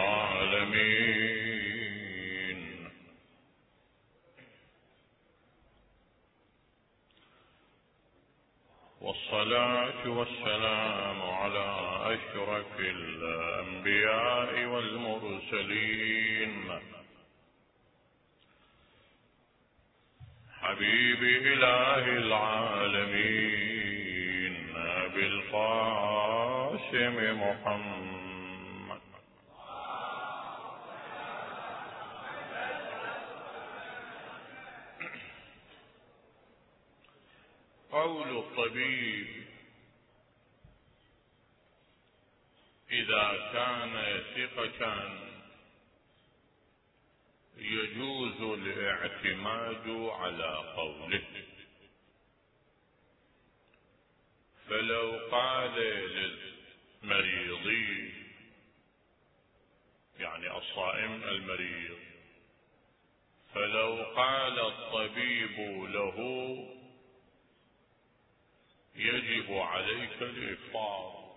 العالمين. والصلاة والسلام على أشرف الأنبياء والمرسلين حبيب إله العالمين بالقاسم محمد. قول الطبيب إذا كان ثقة يجوز الاعتماد على قوله، فلو قال للمريض يعني الصائم المريض، فلو قال الطبيب له يجب عليك الإفطار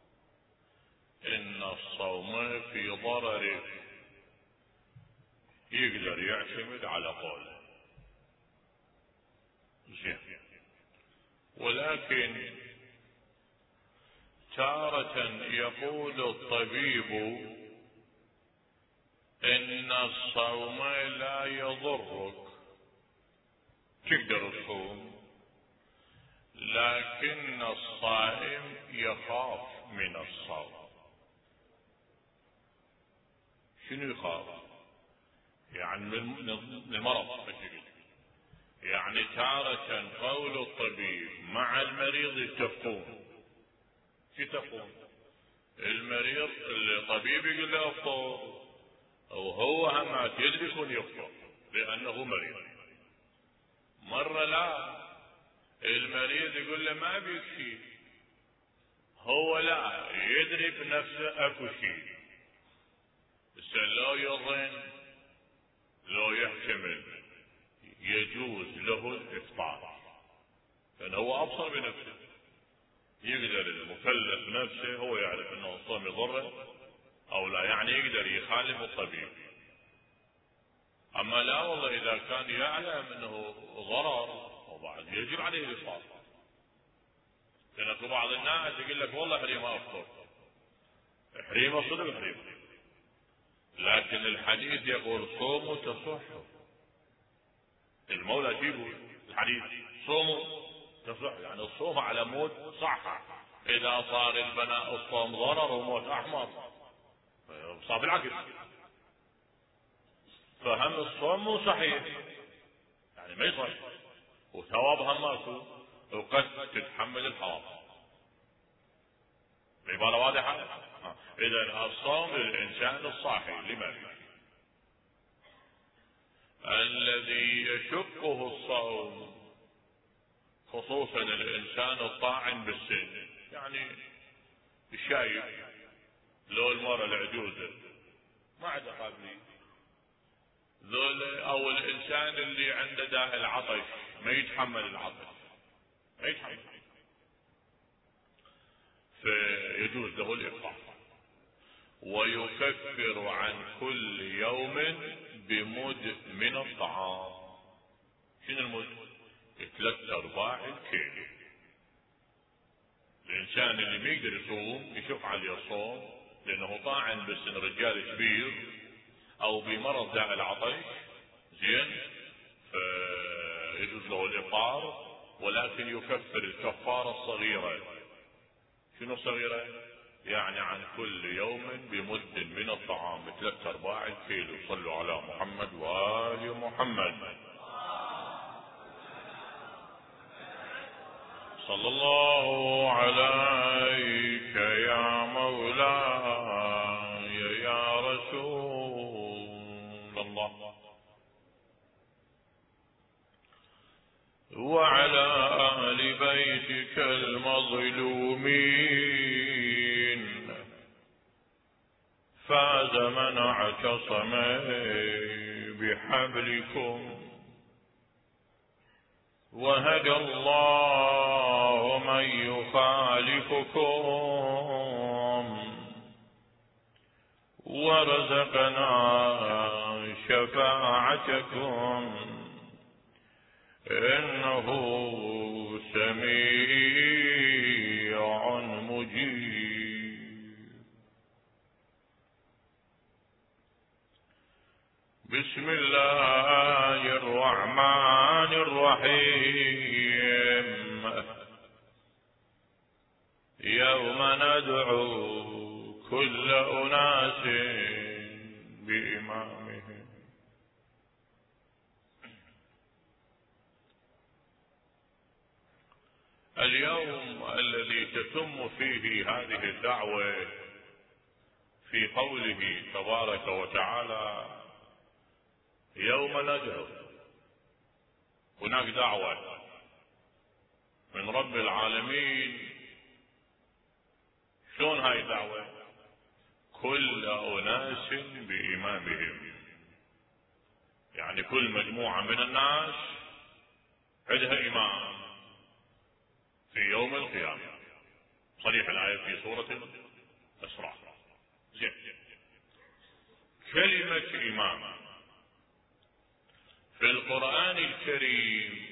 إن الصوم في ضررك، يقدر يعتمد على قوله زين. ولكن تارة يقول الطبيب إن الصوم لا يضرك، تقدر تصوم، لكن الصائم يخاف من الصوم. شنو يخاف؟ يعني من المرض. يعني تارة قول الطبيب مع المريض يتفقون. يتفقون المريض الطبيب يقول له افطر، وهو هم يدرك يفطر لأنه مريض. مرة لا، المريض يقول له ما بيك شيء، هو لا يدري بنفسه اكو شيء، لو يظن لو يحتمل يجوز له الإفطار، لأن هو أبصر بنفسه، يقدر المكلف نفسه هو يعرف أنه الصوم يضره أو لا، يعني يقدر يخالف الطبيب. أما لا والله إذا كان يعلم أنه ضرر وبعد يجب عليه الإفطار، لأن بعض الناس يقول لك والله حريمة أفطر، حريمة صدق حريمة، لكن الحديث يقول صوموا تصحوا. المولى يقول الحديث صوموا تصح، يعني الصوم على موت صح. إذا صار البناء الصوم ضرر وموت أحمر صار بالعكس، فهم الصوم مو صحيح، يعني ما يصح وثوابها ماكو، وقد تتحمل الحرام. العبارة واضحة. إذا الصوم للإنسان الصاحي لماذا؟ الذي يشقه الصوم خصوصا الإنسان الطاعن بالسن، يعني الشايب، لو المرأة العجوزة ما عنده قابلية، ذول أو الإنسان اللي عنده داء العطش ما يتحمل العطش، ما يتحمل، فيجوز له الإفطار. ويكفر عن كل يوم بمد من الطعام. شنو المد؟ 3/4 الكيلو. الإنسان اللي ما يقدر يصوم يشق عليه الصوم لأنه طاعن بالسن، رجال كبير أو بمرض داء العطش، زين، فيجوز له الإفطار، ولكن يكفر الكفارة الصغيرة. شنو الصغيرة؟ يعني عن كل يوم بمد من الطعام 3/4 الكيلو. صلوا على محمد وآل محمد. صلى الله عليك يا مولاي يا رسول الله، وعلى أهل بيتك المظلومين. فاز من اعتصم بحبلكم، وهدى الله من يخالفكم، وارزقنا شفاعتكم إنه سميع مجيب. بسم الله الرحمن الرحيم. يوم ندعو كل أناس بإمامهم. اليوم الذي تتم فيه هذه الدعوة في قوله تبارك وتعالى يوم ندعو. هناك دعوة من رب العالمين. شلون هاي الدعوة؟ كل أناس بإمامهم، يعني كل مجموعة من الناس عندها إمام في يوم القيامة. صريح الآية في سورة الإسراء. زين. كلمة إمام في القرآن الكريم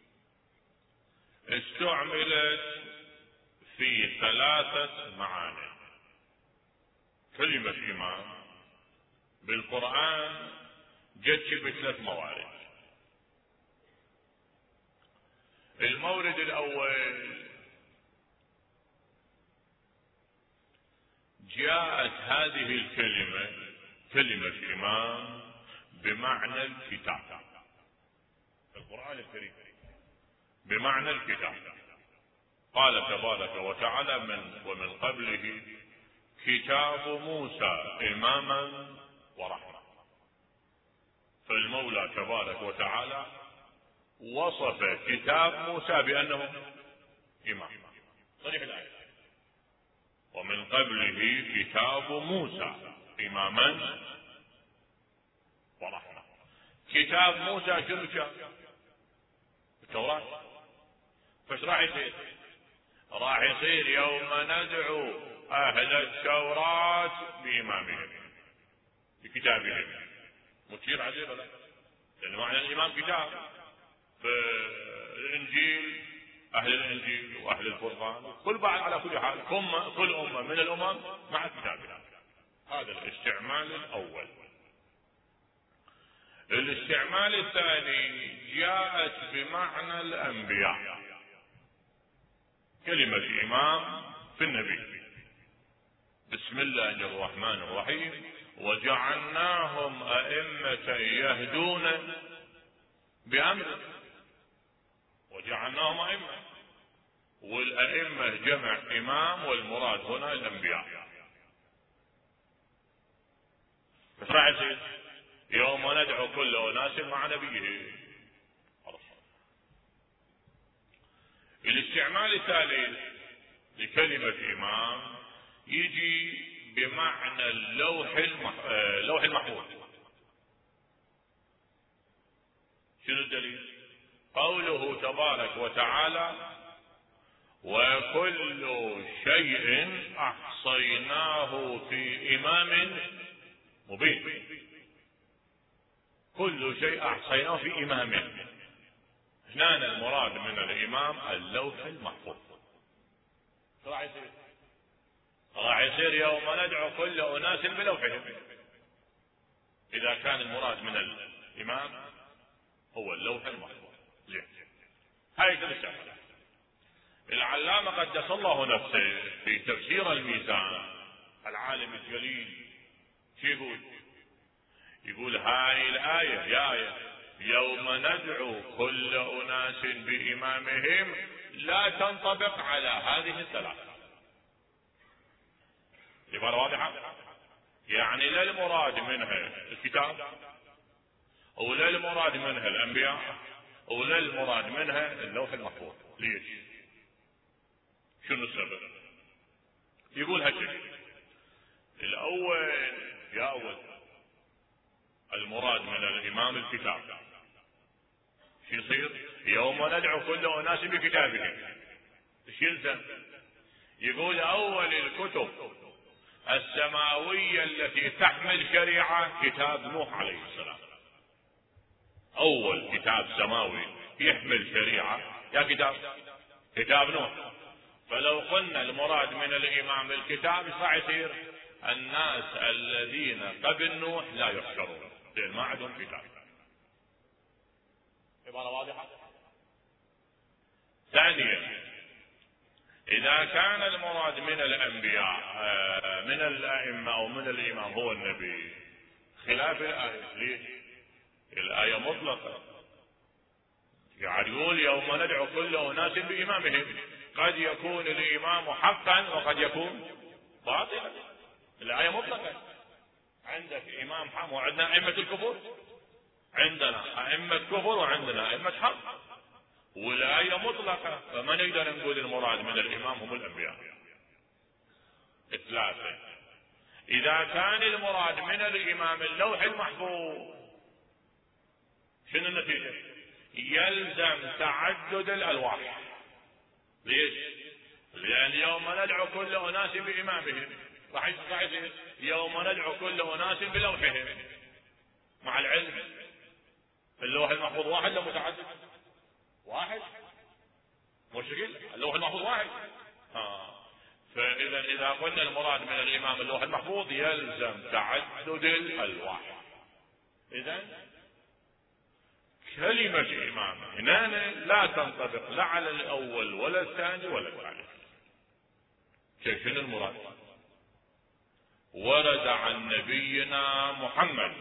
استعملت في 3 معاني. كلمة إمام بالقرآن جت ب3 موارد. المورد الأول جاءت هذه الكلمة كلمة إمام بمعنى الكتاب في القرآن الكريم، بمعنى الكتاب. قال تبارك وتعالى ومن قبله كتاب موسى إماما ورحمة. فالمولى تبارك وتعالى وصف كتاب موسى بأنه إمام. صريح الآية. ومن قبله كتاب موسى إماما ورحمة. كتاب موسى شنو كان؟ التوراة. فايش راح يصير؟ راح يصير يوم ندعو أهل التوراة بإمامهم بكتابهم. مثير عجيب لا؟ لأن معنى الإمام كتاب. فالإنجيل أهل الإنجيل وأهل القرآن كل بعض على كل حال كل أمة من الأمم مع كتابها. هذا الاستعمال الأول. الاستعمال الثاني جاءت بمعنى الأنبياء. كلمة إمام في النبي. بسم الله الرحمن الرحيم. وجعلناهم أئمة يهدون بأمره. وجعلناهم أئمة، والأئمة جمع إمام، والمراد هنا الأنبياء. بس راح يصير يوم ندعو كل أناس مع نبيه. الاستعمال الثالث لكلمة إمام يجي بمعنى اللوح المحفوظ. شنو الدليل؟ قوله تبارك وتعالى وكل شيء أحصيناه في إمام مبين. كل شيء أحصيناه في إمام. هنا المراد من الإمام اللوح المحفوظ. راح يصير يوم ندعو كل أناس بلوحهم. إذا كان المراد من الإمام هو اللوح المحفوظ. زين. هاي الاستعمال. العلامة قدس الله نفسه في تفسير الميزان العالم الجليل شو يقول هاي الآية يا آية يوم ندعو كل أناس بإمامهم لا تنطبق على هذه الثلاثة. عبارة واضحة؟ يعني لا المراد منها الكتاب، ولا المراد منها الأنبياء، ولا المراد منها اللوح المحفوظ. ليش؟ شنو السبب؟ يقول هالشيء. الأول يا أول المراد من الإمام الكتاب. شو يصير؟ يوم ندعو كل أناس بكتابهم. ايش يلزم؟ يقول أول الكتب السماوية التي تحمل شريعة كتاب نوح عليه السلام. اول كتاب سماوي يحمل شريعة يا كتاب نوح. فلو قلنا المراد من الامام الكتاب صح يصير الناس الذين قبل نوح لا يحشرون لان ما عندهم كتاب. عبارة واضحة. ثانيا اذا كان المراد من الانبياء من الائمة او من الامام هو النبي خلاف الآية. ليش؟ الآية مطلقة يعني يقول يوم ندعو كل أناس بإمامهم. قد يكون الإمام حقا وقد يكون باطلا. الآية مطلقة. عندك إمام حق وعندنا أئمة الكفر. عندنا أئمة كفر وعندنا أئمة حق والآية مطلقة. فما نقدر نقول المراد من الإمام هم الأنبياء. ثلاثة إذا كان المراد من الإمام اللوح المحفوظ شنو النتيجة؟ يلزم تعدد الألواح. ليش؟ لأن يوم ندعو كل أناس بإمامهم راح يصير يوم ندعو كل أناس بلوحهم. مع العلم اللوح المحفوظ واحد لو متعدد؟ واحد. مشكل اللوح المحفوظ واحد. فإذا قلنا المراد من الإمام اللوح المحفوظ يلزم تعدد الألواح. إذن كلمة إمام هنا لا تنطبق لا على الأول ولا الثاني ولا الثالث. شنو المراد؟ ورد عن نبينا محمد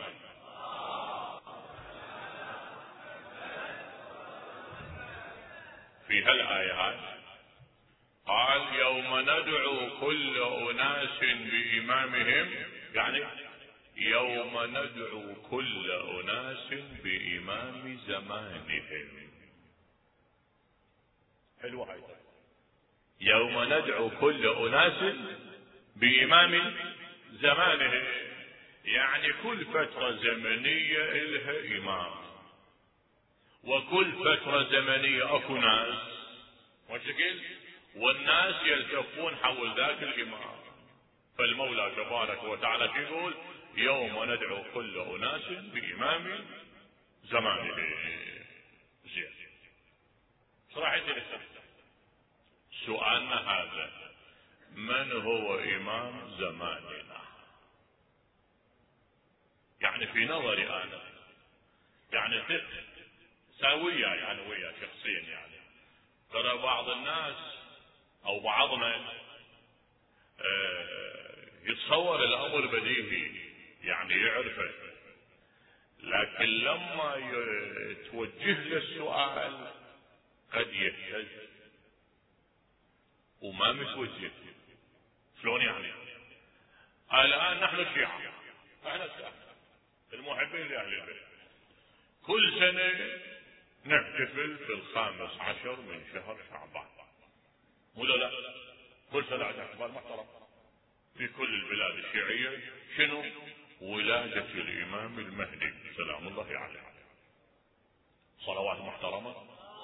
في هالآية هذه قال يوم ندعو كل أناس بإمامهم يعني يوم ندعو كل أناس بإمام زمانهم. حلوة هاي. يوم ندعو كل أناس بإمام زمانهم يعني كل فترة زمنية إلها إمام وكل فترة زمنية أكو ناس وشكل والناس يلتفون حول ذاك الإمام. فالمولى تبارك وتعالى يقول يوم ندعو كل أناس بإمام زمانه. زين صراحة سؤالنا هذا من هو إمام زماننا؟ يعني في نظري أنا يعني سوية يعني ويا شخصيا يعني ترى بعض الناس أو بعضنا يتصور الأمر بديهي يعني يعرفه لكن لما توجه له السؤال قد يهتز وما متوجه. شلون يعني؟ الآن نحن الشيعة احنا المحبين لأهل البيت كل سنة نحتفل في 15 من شهر شعبان ولا لا؟ كل سنة عندنا احتفال محترم في كل البلاد الشيعية. شنو؟ ولادة الإمام المهدي سلام الله عليه. صلوات محترمة.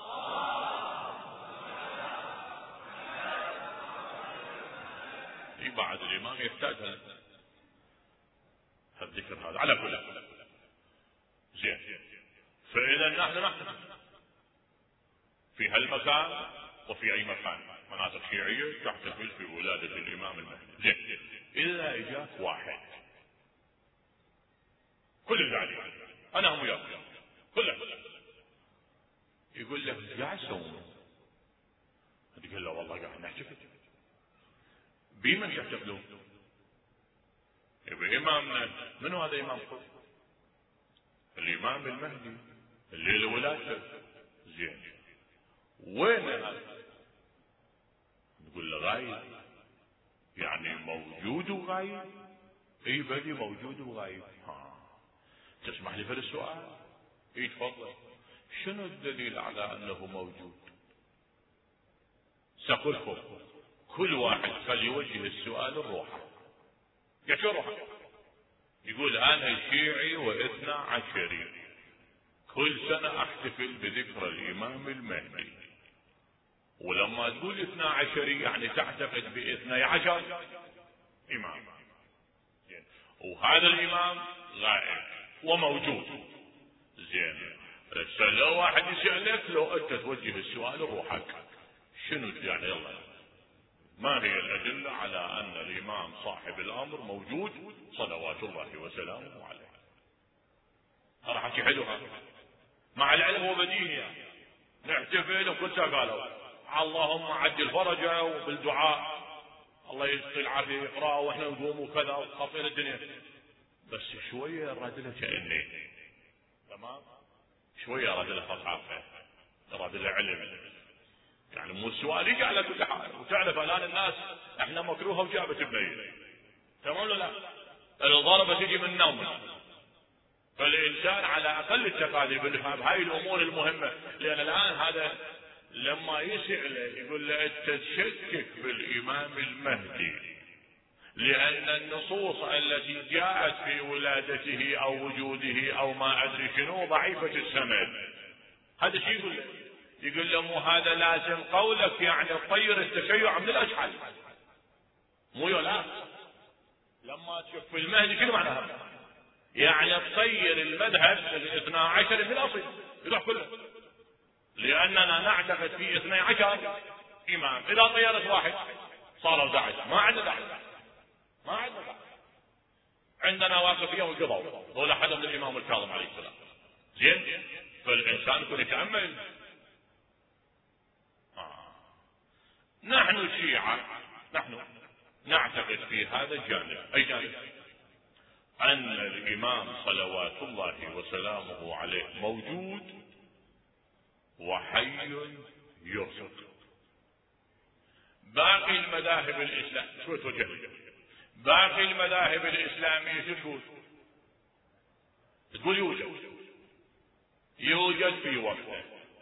بعد الإمام يحتاج الذكر هذا على كل زين. فإذا نحن نحتفل في هالمكان وفي أي مكان مناطق شيعية تحتفل في ولادة الإمام المهدي. زين إلا إجاك واحد كل الزعلي أنا هم وياك كله يقول لك قاعد تسوون؟ تقول له والله قاعد نحتفل. بمن يحتفلون؟ بإمامنا. من هذا إمام؟ الإمام المهدي اللي ولادته. زين وين هذا؟ نقول له غايب. يعني موجود وغايب؟ اي بدي موجود وغايب. تسمح لي في السؤال؟ اي تفضل. شنو الدليل على انه موجود؟ سأقولكم كل واحد فليوجه السؤال لروحه. يا شو روحه؟ يقول انا شيعي واثنى عشري كل سنة احتفل بذكرى الامام المهدي. ولما تقول 12 يعني تعتقد ب12 امام. وهذا الإمام غائب وموجود. زين، لو واحد يسألك، لو أنت توجه السؤال لروحك شنو يعني؟ يلا، ما هي الأدلة على أن الإمام صاحب الأمر موجود صلوات الله وسلامه عليه؟ راح أحكي حلو هذا، مع العلم هو بديهي يعني. نحتفل وكل قالوا اللهم عجل فرجه، وبالدعاء الله يسقي العافية يقرأ واحنا نقوم وكذا وخطير الدنيا. بس شوية راد له كأني تمام، شوية راد له ثقافة، راد له علم، يعني مو السؤال يجي على كل حال. وتعرف الآن الناس احنا مكروهة وجابت بنية، تمام ولا لا؟ الضربة تجي من نوم، فالإنسان على أقل التقاليد بالفهم هاي الأمور المهمة. لأن الآن هذا لما يسأله يقول له أنت تشكك بالإمام المهدي لأن النصوص التي جاءت في ولادته أو وجوده أو ما أدري شنو ضعيفة السند. هذا شيء يقول له، يقول له مو هذا لازم قولك يعني تطير التشيع من الأشحال، مو لا. لما تشوف في المهدي شنو معناها؟ يعني تطير المذهب الاثنا عشر من الأصل يروح كله، لأننا نعتقد في 12 إمام. إذا طيرت واحد صاروا 11، ما عندنا 11، ما عندنا 11. عندنا واقفية وقضوا دول حدا من الإمام الكاظم عليه السلام. زين، فالإنسان يكون يتأمل. نحن الشيعة نحن نعتقد في هذا الجانب. أي جانب؟ أن الإمام صلوات الله وسلامه عليه موجود وحي يرزق. باقي المذاهب الإسلام شو توجه؟ باقي المذاهب الإسلامية تقول يوجد في وقته.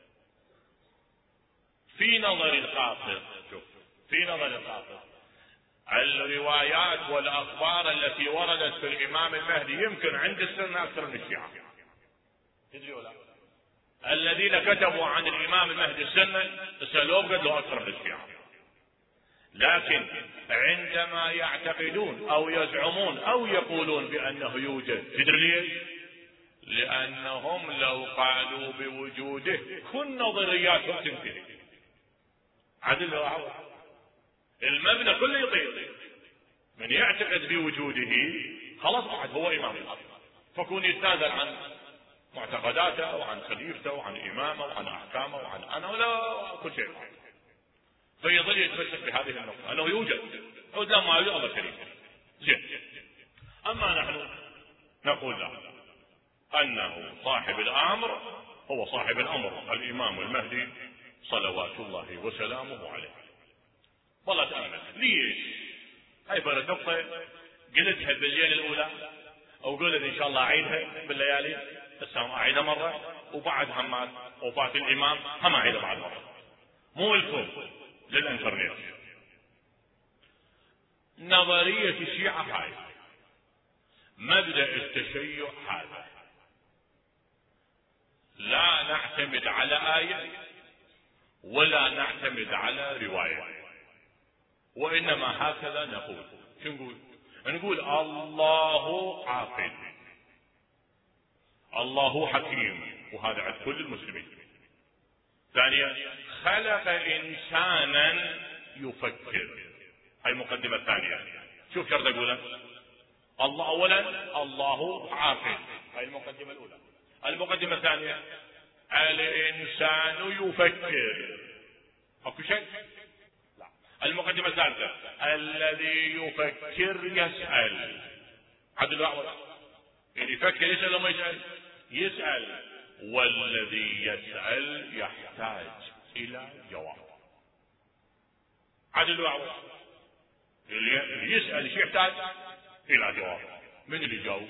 في نظر القاصر، شوف، في نظر القاصر الروايات والأخبار التي وردت في الإمام المهدي يمكن عند السنة أكثر من الشيعة. تدري ولا؟ الذين كتبوا عن الإمام المهدي السنة سألوه قد له أكثر من الشيعة. لكن عندما يعتقدون أو يزعمون أو يقولون بأنه يوجد، تدري ليش؟ لأنهم لو قالوا بوجوده كل نظرياتهم تنتهي. عدل وعوض، المبنى كله يطير. من يعتقد بوجوده خلاص بعد هو إمام الأصل، فكون يتنازل عن معتقداته وعن خليفته وعن إمامه وعن أحكامه وعن أنا ولا كل شيء، فيظل يتمسك بهذه النقطة أنه يوجد. لا ما يوجد الله كريم. زين، أما نحن نقول لا، أنه صاحب الأمر هو صاحب الأمر الإمام المهدي صلوات الله وسلامه عليه. والله تأمل ليش؟ هاي فرد نقطة قلتها بالليلة الأولى، أو قلت إن شاء الله أعيدها بالليالي، بس أعيدها مرة، وبعد هم وفاة الإمام هم أعيدها بعد مرة. مو لكم، للإنترنت. نظرية الشيعة هاي، مبدأ التشيع هذا، لا نعتمد على آية ولا نعتمد على رواية، وإنما هكذا نقول. شو نقول؟ نقول الله عاقل، الله حكيم، وهذا عند كل المسلمين. ثانيا، خلق إنسانا يفكر. هاي المقدمة الثانية. شوف شرط أقولها. الله أولا الله عاقل، هاي المقدمة الأولى. المقدمة الثانية، الإنسان يفكر. أكو شيء؟ لا. المقدمة الثالثة، الذي يفكر يسأل. عدل ولا؟ اللي يفكر يسأل وما يسأل؟ يسأل. والذي يسأل يحتاج إلى جواب. عدل ولا؟ اللي يسأل شيء يحتاج إلى جواب. من اللي يجاوب؟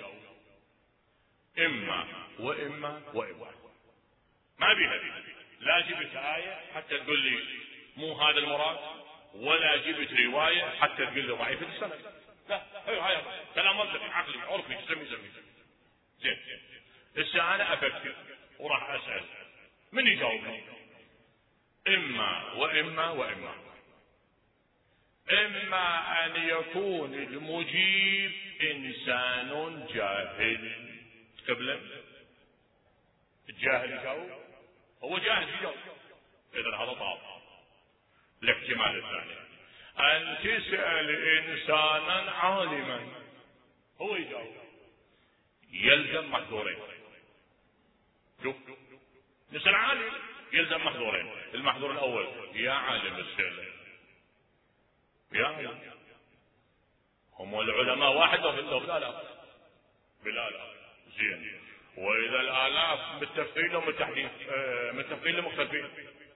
إما وإما وإما. ما بيها دي. لا جبت آية حتى تقول لي مو هذا المراد، ولا جبت رواية حتى تقول لي ضعيفة السند. لا، هاي كلام منطقي عقلي عرفي تسمي. زين، هسه أنا أفكر وراح أسأل، من يجاوبني؟ إما وإما وإما. إما أن يكون المجيب إنسان جاهل. قبل الجاهل يجاوب، هو جاهل يجاوب، إذن هذا طاب. الاحتمال الثاني أن تسأل إنسانا عالما هو يجاوب، يلزم محظورين. شوف، نسأل عالم يلزم محظورين. المحظور الأول يا عالم اسأل، يا عالم. هم العلماء واحد لو بالآلاف، بالآلاف زين. وإذا الآلاف متفقين لو متفقين لمختلفين،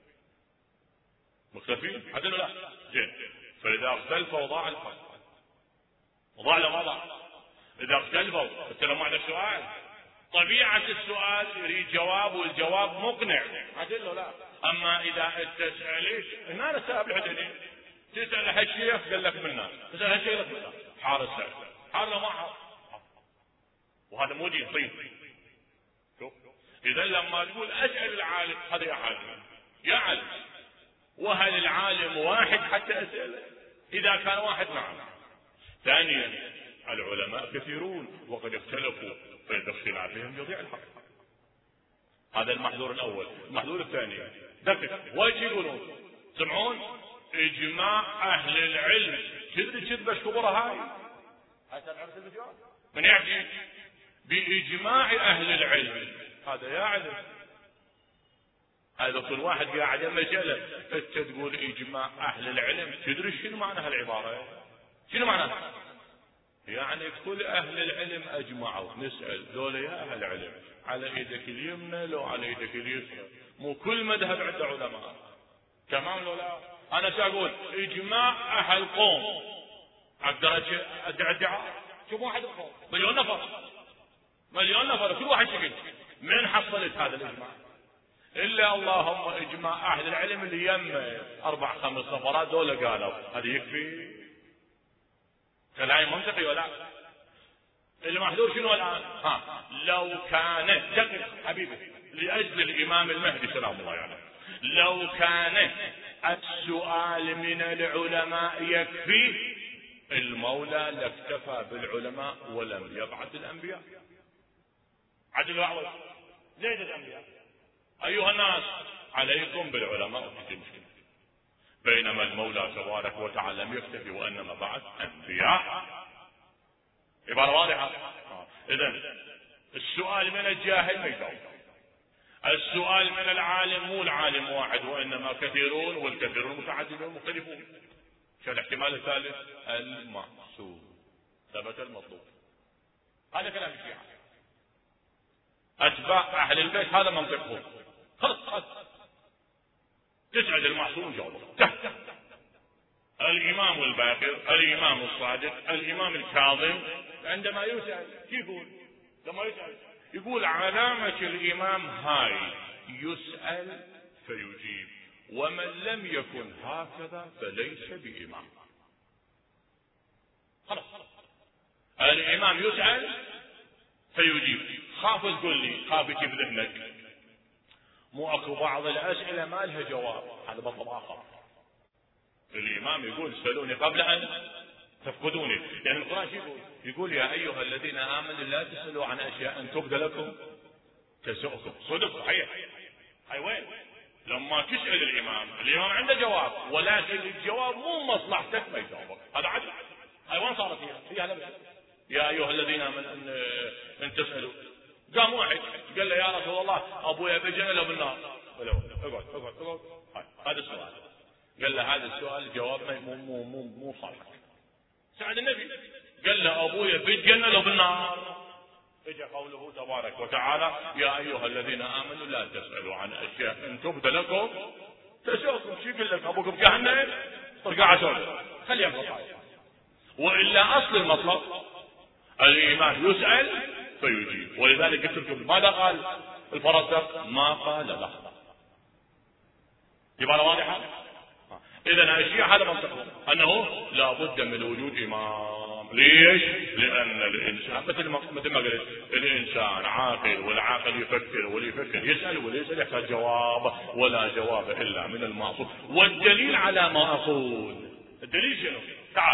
مختلفين عدل لا زين. فإذا اختلفوا ضاع الفرق، ضاع لا ما ضاع. إذا اختلفوا مثل معنى السؤال، طبيعة السؤال يريد جواب والجواب مقنع عدل لا. أما إذا تسأليش إن أنا سأل الحديث، تسأل هالشيخ قال لك منا، تسأل هالشيخ لك منا، حار السأل، حار لا ما حار، وهذا مو دين طيب. شوف، إذا لما تقول أسأل العالم، هذا يا عالم، يا عالم. وهل العالم واحد حتى أسأله؟ إذا كان واحد نعم. ثانيا العلماء كثيرون وقد اختلفوا، فإذا اختلافهم يضيع الحق. هذا المحظور الأول. المحظور الثاني دقق، وايد يقولون سمعون إجماع أهل العلم. تدري كذبة كبرى هاي من يعجب بإجماع أهل العلم؟ هذا يا علم، هذا كل واحد قاعد مسألة انت تقول إجماع أهل العلم. تدري شنو معنى هالعبارة؟ شنو معناها؟ يعني كل أهل العلم أجمعوا. نسأل ذولا يا أهل العلم على إيدك اليمنى لو على إيدك اليسرى؟ مو كل مذهب عنده علماء، تمام لو لا؟ أنا سأقول إجماع أهل قوم، أقدر أدعي شوف واحد القوم مليون نفر، مليون نفر كل واحد شكل. من حصلت هذا الإجماع؟ إلا اللهم إجماع أهل العلم اللي يم 4-5 نفرات دول قالوا، هذا يكفي؟ كلام منطقي ولا؟ المحذور شنو الآن؟ لو كان دقق حبيبي لأجل الإمام المهدي سلام الله عليه، لو كان السؤال من العلماء يكفي، المولى لاكتفى بالعلماء ولم يبعث الأنبياء. عدل وعوض زيد الأنبياء. أيها الناس عليكم بالعلماء وتجي مشكلة. بينما المولى تبارك وتعالى لم يكتفي وإنما بعث أنبياء. عبارة واضحة. إذن السؤال من الجاهل ما يجاوب، السؤال من العالم مو العالم واحد وإنما كثيرون، والكثيرون متعددون مختلفون. شو الاحتمال الثالث؟ المقصود، ثبت المطلوب. هذا كلام الشيعة. أتباع أهل البيت هذا منطقهم. خلص تسعد المعصوم جاوبه. الإمام الباقر، الإمام الصادق، الإمام الكاظم عندما يسأل يقول، لما يسأل يقول علامة الإمام هاي، يسأل فيجيب، ومن لم يكن هكذا فليس بإمام. خلاص الإمام يسأل فيجيب. خاف تقول لي، خاف يجيب ذهنك مو اكو بعض الأسئلة ما لها جواب، هذا مطلب آخر. الإمام يقول اسألوني قبل أن تفقدوني. يعني القرآن يقول يا أيها الذين آمنوا لا تسألوا عن أشياء أن تبد لكم تسؤكم. صدق صحيح. هاي وين؟ لما تسأل الإمام عنده جواب، ولكن الجواب مو مصلحتك ما يجاوبك. هذا عدل. هاي وين صارت هي هذا؟ يا أيها الذين آمنوا أن تسألوا. قام واحد قال له يا رسول الله أبويا بجنة لو بالنار. اقعد. هذا السؤال. قال له هذا السؤال جواب مو صالح. سعد النبي قال له أبويا بالجنة لو بالنار. اجى قوله تبارك وتعالى يا أيها الذين آمنوا لا تسألوا عن أشياء إن تبد لكم تسؤكم. شو يقول لك أبوك بجهنم؟ ترجع عشان خليه يبقى. وإلا أصل المطلب الإمام يسأل فيجيب. ولذلك قلت لكم ماذا قال الفرزدق؟ ما قال لا. يبقى واضحة. إذا الشيعة هذا منطقهم أنه لا بد من وجود إمام. ليش؟ لأن الإنسان مثل ما قلت الإنسان عاقل، والعاقل يفكر، واليفكر يسأل، وليس يحتاج جواب، ولا جواب إلا من المعصوم. والدليل على ما أقول الدليل شنو؟ تعال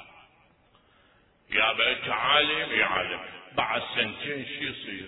يا بيت عالم يا عالم، بعد سنتين شو يصير؟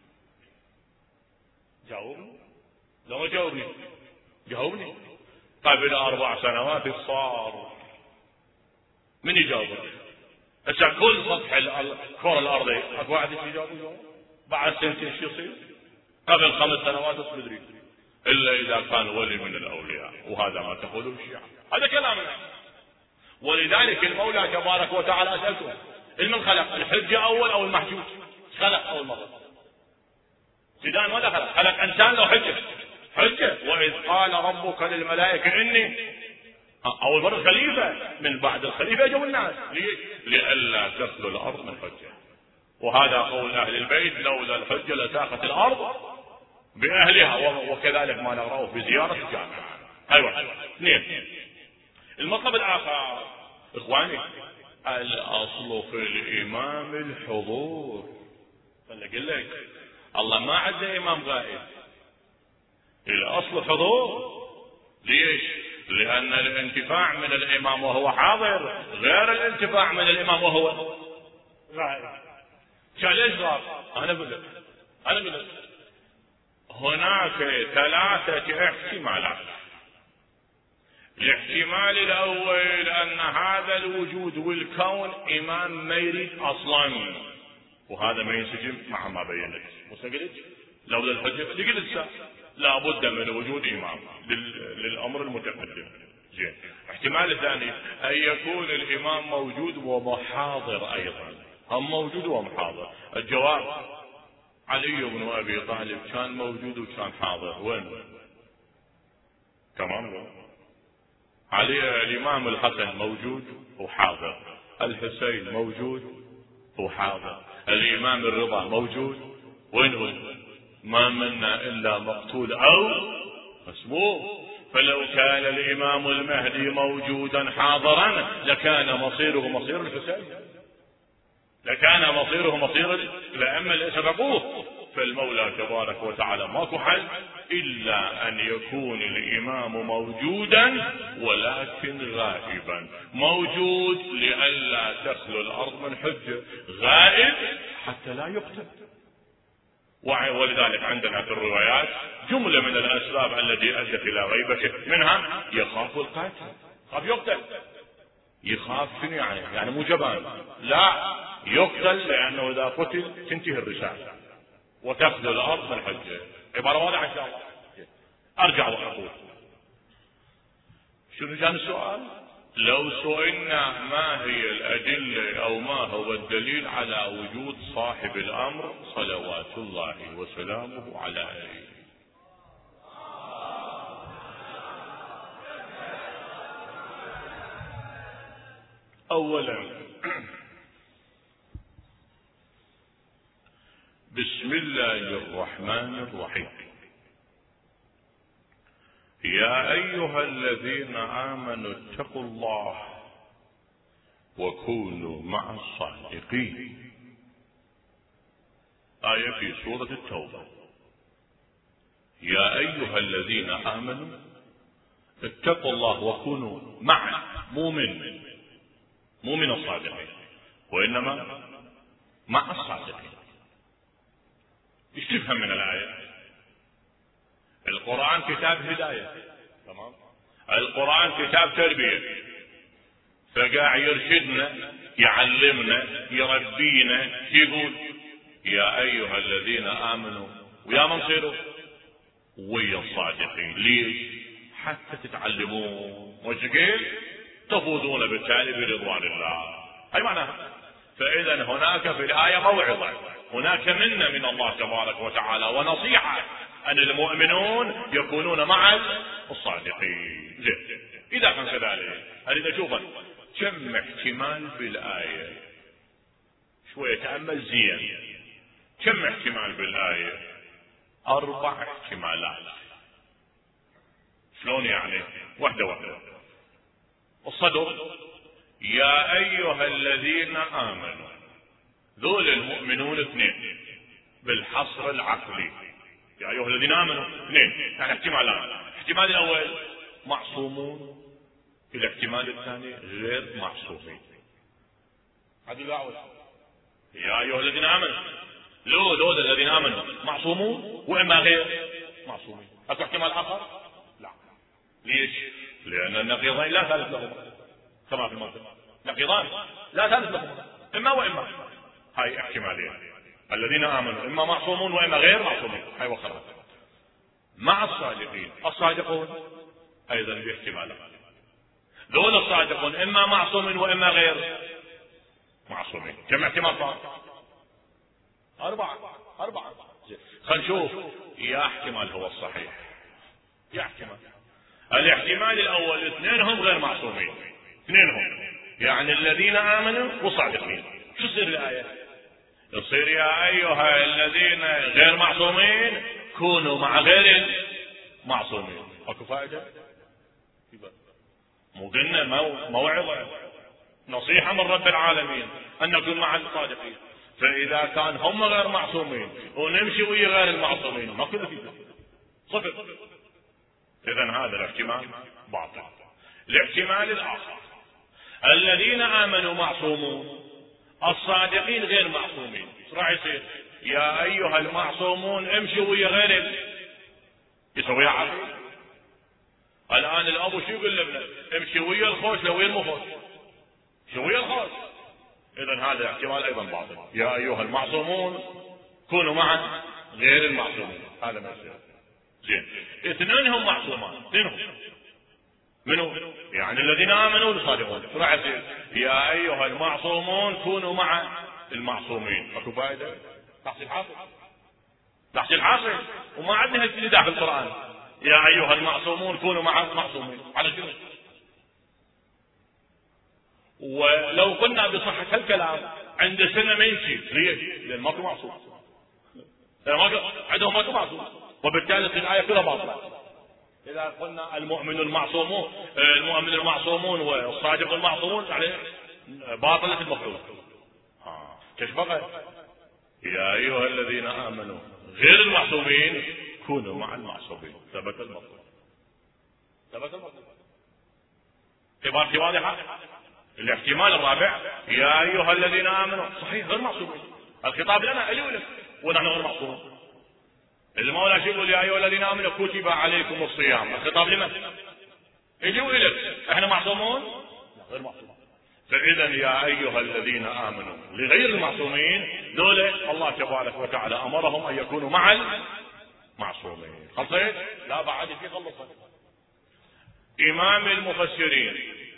جاوبني. لو ما جاوبني جاوبني. قبل 4 سنوات صار. من يجاوبك؟ هسه كل سطح الكرة الأرضية اكو واحد يجاوب؟ بعد سنتين شو يصير؟ قبل 5 سنوات ايش مدري، الا اذا كان ولي من الاولياء، وهذا ما تقوله الشيعة، هذا كلامنا. ولذلك المولى تبارك وتعالى اسالكم، من خلق الحجة اول او المحجوج؟ خلق اول مرة سيدان ماذا خلق؟ خلق انسان لو حجة. واذ قال ربك للملائكة اني اول مرة خليفة، من بعد الخليفة جو الناس. ليش؟ لئلا تخلو الارض من حجة. وهذا قول اهل البيت، لولا الحجة لساقت الارض باهلها، وكذلك ما نراه في زيارة الجامعة. ايوه. 2. المطلب الاخر اخواني، الاصل في الامام الحضور. فلقل لك الله ما عنده امام غائب، الاصل حضور. ليش؟ لان الانتفاع من الامام وهو حاضر غير الانتفاع من الامام وهو غائب. ليش غاب؟ انا اقول لك هناك 3 احتمالات. الاحتمال الاول ان هذا الوجود والكون امام ما يريد اصلا، وهذا ما ينسجم مع ما بينت. وسجلت لولا الحجة قلت لابد من وجود امام للامر المتقدم. زين. احتمال الثاني ان يكون الامام موجود ومحاضر ايضا، هم موجود ومحاضر. الجواب علي بن ابي طالب كان موجود وكان حاضر. وين؟ تمام. علي الامام الحسن موجود وحاضر، الحسين موجود وحاضر، الامام الرضا موجود. وين؟ ما منا الا مقتول او مسموم. فلو كان الامام المهدي موجودا حاضرا لكان مصيره مصير الحسين، لكان مصيره مصير الائمه اللي سبقوه. فالمولى تبارك وتعالى ماكو حل الا ان يكون الامام موجودا ولكن غائبا. موجود لئلا تخلو الارض من حجه، غائب حتى لا يقتل. ولذلك عندنا في الروايات جملة من الأسباب التي أدت إلى غيبته، منها يخاف القاتل، خاف يقتل. يخاف شنو يعني مو جبان، لا يقتل، لأنه إذا قتل تنتهي الرسالة وتخلو الأرض من حجة. عبارة واضحة إن شاء الله. أرجع وأقول شنو كان السؤال؟ لو سئلنا ما هي الأدلة أو ما هو الدليل على وجود صاحب الأمر صلوات الله وسلامه عليه. أولا بسم الله الرحمن الرحيم. يا أيها الذين آمنوا اتقوا الله وكونوا مع الصادقين. آية في سورة التوبة. يا أيها الذين آمنوا اتقوا الله وكونوا مع، مو من الصادقين، وإنما مع الصادقين. ايش تفهم من الآية؟ القرآن كتاب هداية، تمام؟ القرآن كتاب تربية، فقاع يرشدنا، يعلمنا، يربينا. يقول يا أيها الذين آمنوا، ويا من صيروا ويا الصادقين. ليش؟ حتى تتعلمون وشكل تفوزون بالتالي برضوان الله. هاي معناها. فإذا هناك في الآية موعظة، هناك منة من الله تبارك وتعالى ونصيحة أن المؤمنون يكونون مع الصادقين. زين. إذا كان كذلك أريد أشوفا كم احتمال في الآية، شوية تأمل زين. كم احتمال بالآية؟ 4 احتمالات. شلون يعني؟ واحدة. الصدر يا أيها الذين آمنوا، ذول المؤمنون 2 بالحصر العقلي. يا أيها الذين آمنوا 2 يعني احتمالان. الاحتمال الأول معصومون الاحتمال الثاني غير معصومين. هذه دعوة يا أيها الذين آمنوا، لو الذين آمنوا معصومون وإما غير معصومين. أكو احتمال آخر؟ لا. ليش؟ لأن النقيضين لا ثالث لهما، كما في المنطق نقيضان لا ثالث لهما، إما وإما. هاي احتمالين، الذين آمنوا إما معصومون وإما غير معصومين، هاي وخرها. مع الصادقين، الصادقون أيضا باحتمالات. دول الصادقون إما معصومين وإما غير معصومين. كم احتمال صار؟ 4. خلينا نشوف يا احتمال هو الصحيح. يا احتمال الاحتمال الأول اثنينهم غير معصومين، اثنينهم يعني الذين آمنوا وصادقين. شو يصير الآية؟ يصير يا أيها الذين غير معصومين كونوا مع غير المعصومين. اكو فائدة؟ مو قلنا موعظة نصيحة من رب العالمين أن نكون مع الصادقين. فإذا كان هم غير معصومين ونمشي ويا غير المعصومين ما كله فيه صفر. إذن هذا الاحتمال باطل. الاحتمال الآخر الذين آمنوا معصومون، الصادقين غير معصومين. ايش راح يصير؟ يا أيها المعصومون امشوا ويا غير يسوي عقل. الآن الأبو شو يقول لابنه؟ امشي ويا الخوش لو ويا المخوش، شو ويا الخوش. إذن هذا احتمال أيضا باطل. يا أيها المعصومون كونوا مع غير المعصومين، هذا ما يصير. زين، اثنينهم معصومان، اثنينهم منو؟ يعني الذين آمنوا والصادقون. شو راح يصير؟ يا أيها المعصومون كونوا مع المعصومين. اكو فائدة؟ تحصيل حاصل. وما عندنا هالنداء في القرآن يا أيها المعصومون كونوا مع المعصومين. على شنو؟ ولو قلنا بصحة هالكلام عند سنة ما يمشي. ليش؟ لأن ماكو معصوم، عندهم ماكو معصوم، وبالتالي الآية كلها باطلة. إذا قلنا المؤمن المعصومون والصادق المعصومون يعني باطلة المفروض. كيف بقى؟ يا أيها الذين آمنوا غير المعصومين كونوا مع المعصومين. ثبت المطلوب. عبارتي واضحة؟ الاحتمال الرابع يا أيها الذين آمنوا صحيح غير معصومين، الخطاب لنا إلي ولك ونحن غير معصومون. المولى يقول يا أيها الذين آمنوا كتب عليكم الصيام، الخطاب لمن؟ إلي ولك. احنا معصومون؟ غير معصومون. فإذا يا أيها الذين آمنوا لغير المعصومين دولة الله تبارك وتعالى أمرهم أن يكونوا مع المعصومين. خلصت؟ لا بعد في خلصت. إمام المفسرين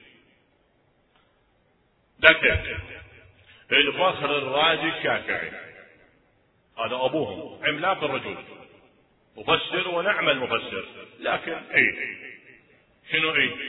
ذكر الفخر الرازي الشافعي، هذا أبوهم عملاق الرجل، مفسر ونعم المفسر. لكن شنو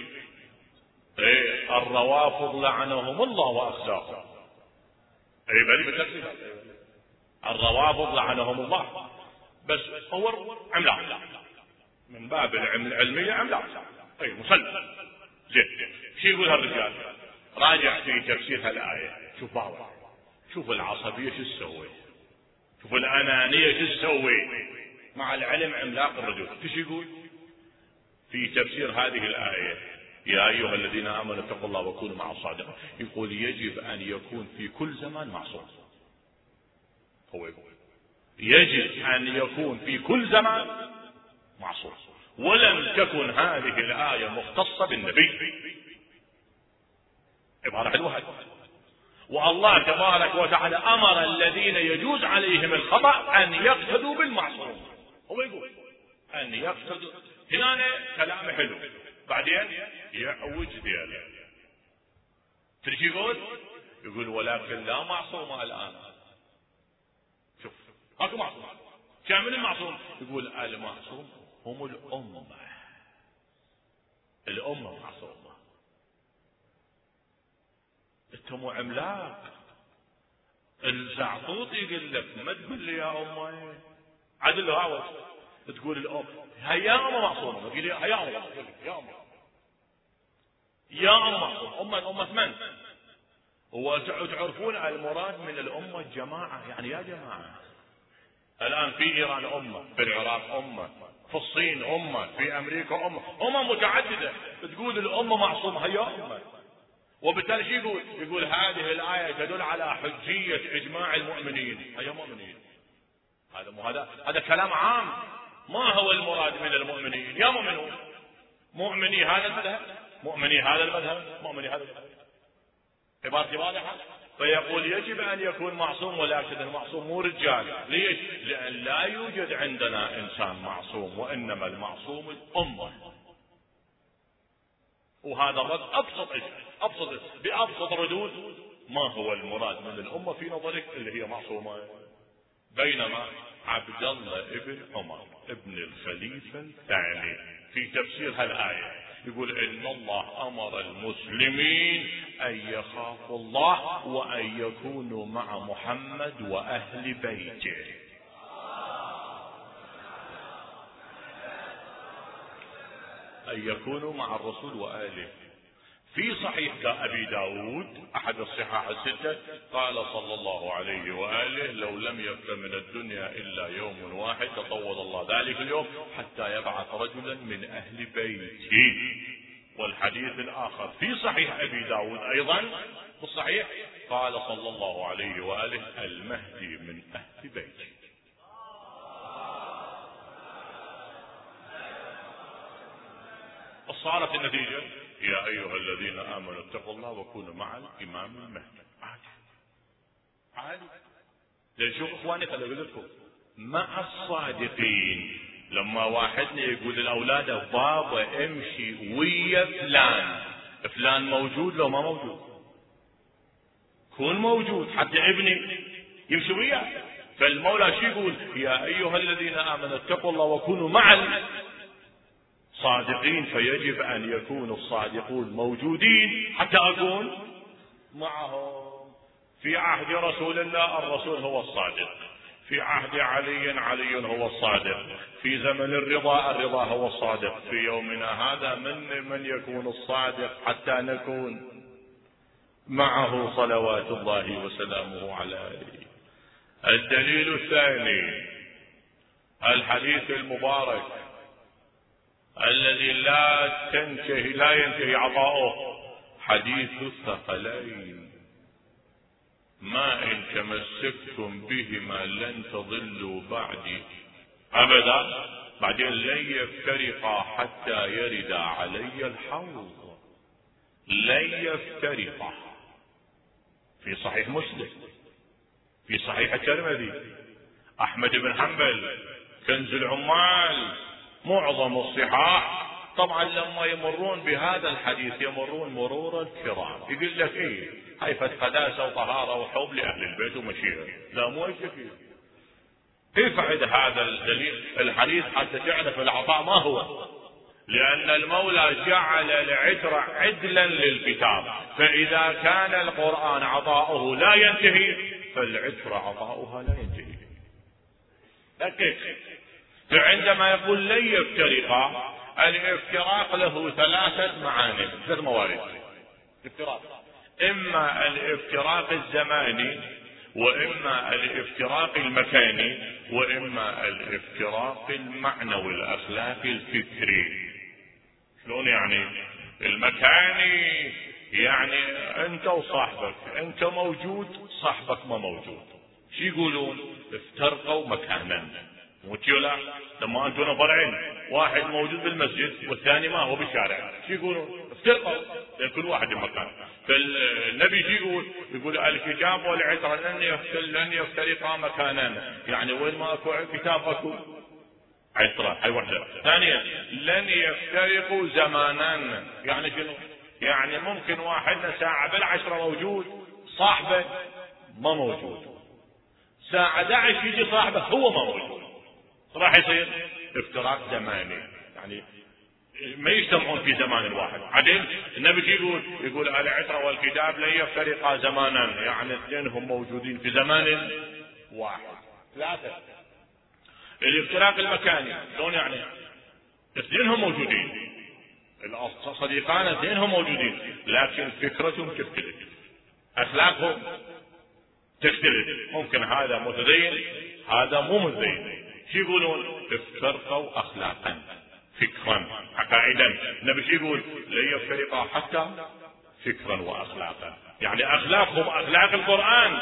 الروافض لعنهم الله وأخزاهم. بل بالتفسير الروافض لعنهم الله، بس هو عملاق من باب العلمية، عملاق مسلم. زين، شو يقول هالرجال؟ راجع في تفسير هالآية. شوف باور، شوف العصبية شو تسوي، شوف الأنانية شو تسوي مع العلم. عملاق الرجل شو يقول في تفسير هذه الآية؟ يا أيها الذين آمنوا اتقوا الله وكونوا مع الصادقين. يقول يجب أن يكون في كل زمان معصوم. هو يقول يجب أن يكون في كل زمان معصوم، ولم تكن هذه الآية مختصة بالنبي. عبارة حلوة. والله تبارك وتعالى أمر الذين يجوز عليهم الخطأ أن يقتدوا بالمعصوم. هو يقول أن يقتدوا. هنا كلام حلو، بعدين يعوج دياله. ترجي يقول ولكن لا معصوم الآن. شوف اكو معصوم. كامل المعصوم. يقول المعصوم هم الأمة معصومة. انت مو عملاق. الزعطوط يقول لك ما تقول لي يا أمي عدل هاوس، تقول الأم هيا أمة معصومة. تقول هيا أمة، يا أمة. أمة من؟ وتعرفون المراد من الأمة الجماعة. يعني يا جماعة الآن في إيران أمة، في العراق أمة، في في الصين أمة، في أمريكا أمة متعددة تقول الأمة معصومة، هي أمة. وبالتالي شو يقول هذه الآية تدل على حجية إجماع المؤمنين، هي مؤمنين. هذا كلام عام. ما هو المراد من المؤمنين؟ يا مؤمنون، مؤمني هذا المذهب، مؤمني هذا المذهب، مؤمني هذا المذهب. عبارتي واضحة؟ فيقول يجب أن يكون معصوم، ولكن المعصوم مو رجال. ليش؟ لأن لا يوجد عندنا إنسان معصوم، وإنما المعصوم الأمة. وهذا الرد أبسط بأبسط ردود. ما هو المراد من الأمة في نظرك؟ اللي هي معصومة. بينما عبد الله ابن عمر ابن الخليفة الثاني في تفسير هالآية يقول إن الله أمر المسلمين أن يخافوا الله وأن يكونوا مع محمد وأهل بيته. أن يكونوا مع الرسول وآله. في صحيح أبي داود أحد الصحاح الستة قال صلى الله عليه وآله لو لم يبق من الدنيا إلا يوم واحد لطول الله ذلك اليوم حتى يبعث رجلا من أهل بيته. والحديث الآخر في صحيح أبي داود أيضا في الصحيح قال صلى الله عليه وآله المهدي من أهل بيته. صارت النتيجة يا أيها الذين آمنوا اتقوا الله وكونوا مع الإمام المهدي. عادي. شوف إخواني خلي أقول لكم مع الصادقين. لما واحدنا يقول الأولاد بابا امشي ويا فلان موجود لو ما موجود كون موجود حتى ابني يمشي وياه. فالمولى شو يقول يا أيها الذين آمنوا اتقوا الله وكونوا مع صادقين. فيجب أن يكون الصادقون موجودين حتى أكون معهم. في عهد رسول الله الرسول هو الصادق، في عهد علي هو الصادق، في زمن الرضا هو الصادق، في يومنا هذا من يكون الصادق حتى نكون معه صلوات الله وسلامه عليه. الدليل الثاني الحديث المبارك الذي لا ينتهي عطاؤه حديث الثقلين ما إن تمسكتم بهما لن تضلوا بعدي أبدا بعدين لن يفترقا حتى يرد علي الحوض. لن يفترقا في صحيح مسلم، في صحيح الترمذي، أحمد بن حنبل، كنز العمال، معظم الصحاح. طبعا لما يمرون بهذا الحديث يمرون مرور الكرام. يقول لك ايه هاي قداسة وطهارة وحب لأهل البيت ومشيئة. لا مو كثير. كيف عد هذا الدليل الحديث حتى تعرف العطاء ما هو؟ لأن المولى جعل العترة عدلا للكتاب، فإذا كان القرآن عطاؤه لا ينتهي فالعترة عطاؤها لا ينتهي. لكن فعندما يقول لن يفترقا الافتراق له ثلاث موارد افتراق. إما الافتراق الزماني، وإما الافتراق المكاني، وإما الافتراق المعنوي الأخلاقي الفكري. شلون يعني؟ المكاني يعني أنت وصاحبك، أنت موجود صاحبك ما موجود. شو يقولون؟ افترقوا مكانا. وتيولا لما أنتم نفرين واحد موجود بالمسجد والثاني ما هو بالشارع شو يقولون؟ افترقوا كل واحد مكان. فالنبي شو يقول الكتاب والعترة لن يفترقا مكانا. يعني وين ما اكو كتاب اكو عترة. هاي وحدة. ثانيا لن يفترقوا زمانا. يعني شنو؟ يعني ممكن واحدنا ساعة بالعشرة موجود صاحبه ما موجود، ساعة 11 يجي صاحبه هو ما موجود، راح يصير افتراق زماني. يعني ما يجتمعون في زمان واحد. بعدين النبي يقول العترة والكتاب لن يفترقا زمانا، يعني اثنينهم موجودين في زمان واحد. ثلاثة الافتراق المكاني. شلون يعني؟ اثنينهم موجودين، الصديقان اثنينهم موجودين، لكن فكرتهم تختلف، اخلاقهم تختلف. ممكن هذا متدين هذا مو متدين، شو يقولون؟ افترقوا اخلاقا فكرا عقائدا. النبي شو يقول؟ لن يفترقا حتى فكرا واخلاقا، يعني اخلاقهم اخلاق القرآن.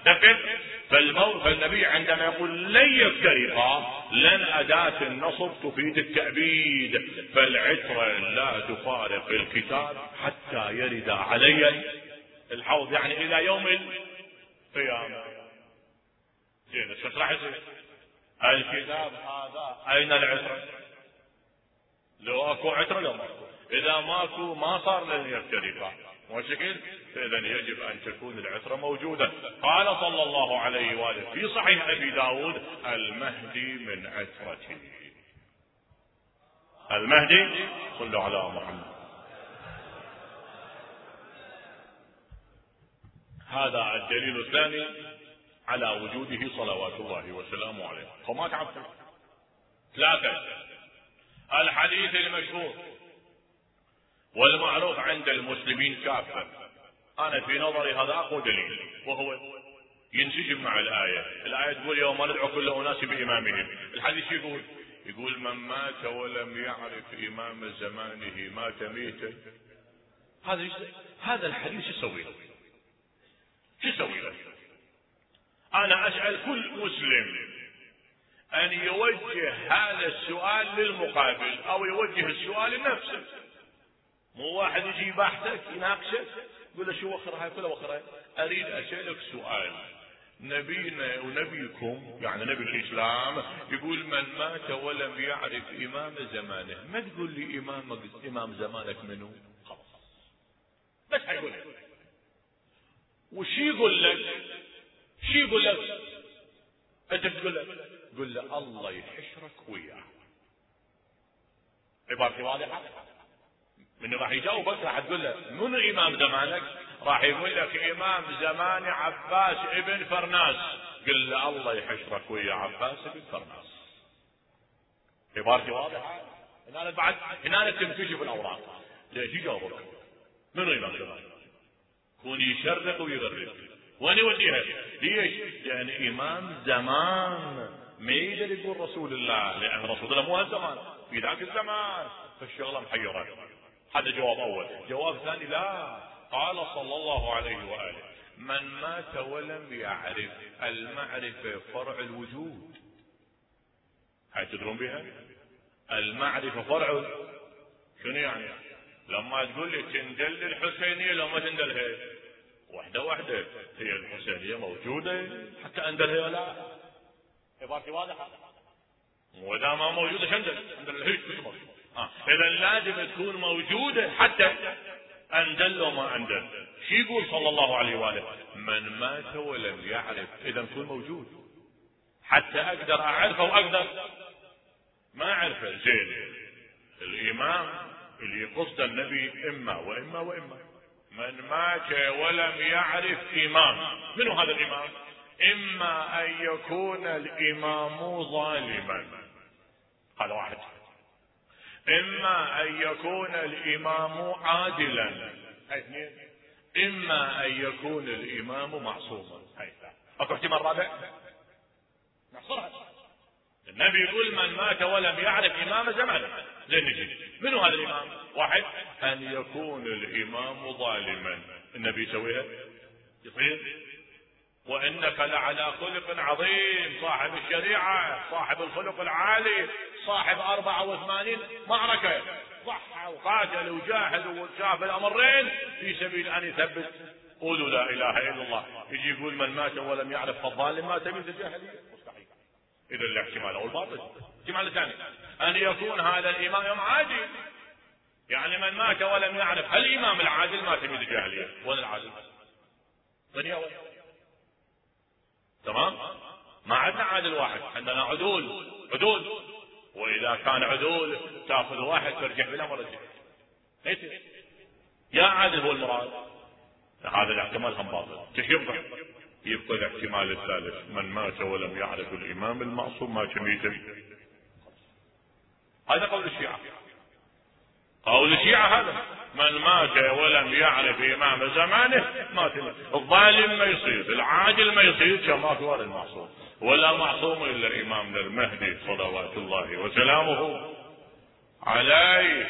فالنبي عندما يقول لن يفترقا، لن اداة النصب تفيد التأبيد، فالعترة لا تفارق الكتاب حتى يرد علي الحوض، يعني الى يوم القيامة. زين ايش راح يصير؟ الكتاب هذا اين العترة؟ لو اكو عترة لو ماكو، اذا ماكو ما صار لن يفترقا، وشكل فاذا يجب ان تكون العترة موجودة. قال صلى الله عليه وآله في صحيح ابي داود: المهدي من عترتي. المهدي، صلوا على محمد. هذا الدليل الثاني على وجوده صلوات الله وسلامه عليه. فما تعبتم. 3. الحديث المشهور والمعروف عند المسلمين كافة، انا في نظري هذا اقوى دليل، وهو ينسجم مع الآية تقول: يوم ندعو كل اناس بامامهم. الحديث يقول: من مات ولم يعرف امام زمانه مات ميتا. هذا الحديث يسوي له؟ شو يسوي له؟ انا اسأل كل مسلم ان يوجه هذا السؤال للمقابل، او يوجه السؤال لنفسه. مو واحد يجي بحثك يناقشك يقول له: شو وخر هاي كلها وخر هاي. اريد اسألك سؤال. نبينا ونبيكم يعني نبي الاسلام يقول: من مات ولم يعرف امام زمانه. ما تقول لي امام زمانك منو؟ خلاص بس هيقول لك. وش يقول لك؟ شو يقول لك؟ انت تقول له: قل له الله يحشرك وياه. عبارتي واضحة؟ من راح يجاوبك راح تقول له: منو امام زمانك؟ راح يقول لك: امام زمان عباس ابن فرناس. قل له: الله يحشرك ويا عباس ابن فرناس. عبارتي واضحة؟ هنا تنكشف الاوراق. ليش يجاوبك؟ منو امام زمانك؟ كون يشرق ويغرب. وين يوديها؟ ليش؟ يعني امام زمان ما يقدر يقول رسول الله، لان رسول الله مو هالزمان، في ذاك الزمان، فالشغله محيره. هذا جواب اول. جواب ثاني: لا، قال صلى الله عليه واله: من مات ولم يعرف. المعرفه فرع الوجود. هاي تدرون بها؟ المعرفه فرع. شنو يعني؟ لما تقول لي تندل الحسينيه لو ما تندلها وحده هي الحسينيه موجوده حتى اندلها ولا؟ عبارتي واضحه؟ واذا ما موجوده شندل هيك اذا لازم تكون موجوده حتى اندل وما اندل. شو يقول صلى الله عليه واله؟ من مات ولم يعرف. اذا كون موجود حتى اقدر اعرفه واقدر ما اعرفه. زين الامام اللي قصد النبي اما واما واما. من مات ولم يعرف امام. منو هذا الامام؟ اما ان يكون الامام ظالما، هذا واحد. اما ان يكون الامام عادلا، هاي اثنين. اما ان يكون الامام معصوما، هاي ثلاثة. اكو احتمال رابع؟ نحصرها. النبي يقول: من مات ولم يعرف امام زمانه. زين نجي منو هذا الامام؟ واحد: ان يكون الامام ظالما. النبي يسويها؟ يصير؟ وانك لعلى خلق عظيم، صاحب الشريعة، صاحب الخلق العالي، صاحب 84 معركة، ضحى وقاتل وجاهد وشاف الامرين في سبيل ان يثبت قولوا لا اله الا الله. يجي يقول: من مات ولم يعرف فالظالم مات من الجاهلية. مستحيل. اذا الاحتمال الاول باطل. الاحتمال الثاني: ان يكون هذا الامام عادل، يعني من مات ولم يعرف. الامام العادل مات من الجاهلية. وين العادل؟ من يا تمام؟ ما عندنا عادل واحد، عندنا عدول. واذا كان عدول تاخذ واحد ترجع بلا مرجع. يا عادل هو المراد. هذا الاحتمال هم باطل. تشبه. يبقى الاحتمال الثالث: من مات ولم يعرف الامام المعصوم مات ميتا. هذا قول الشيعة. قول الشيعة هذا: من مات ولم يعرف امام زمانه مات. الظالم ما يصير، العاجل ما يصير، كما هو المعصوم. ولا معصوم إلا إمامنا المهدي صلوات الله وسلامه عليه.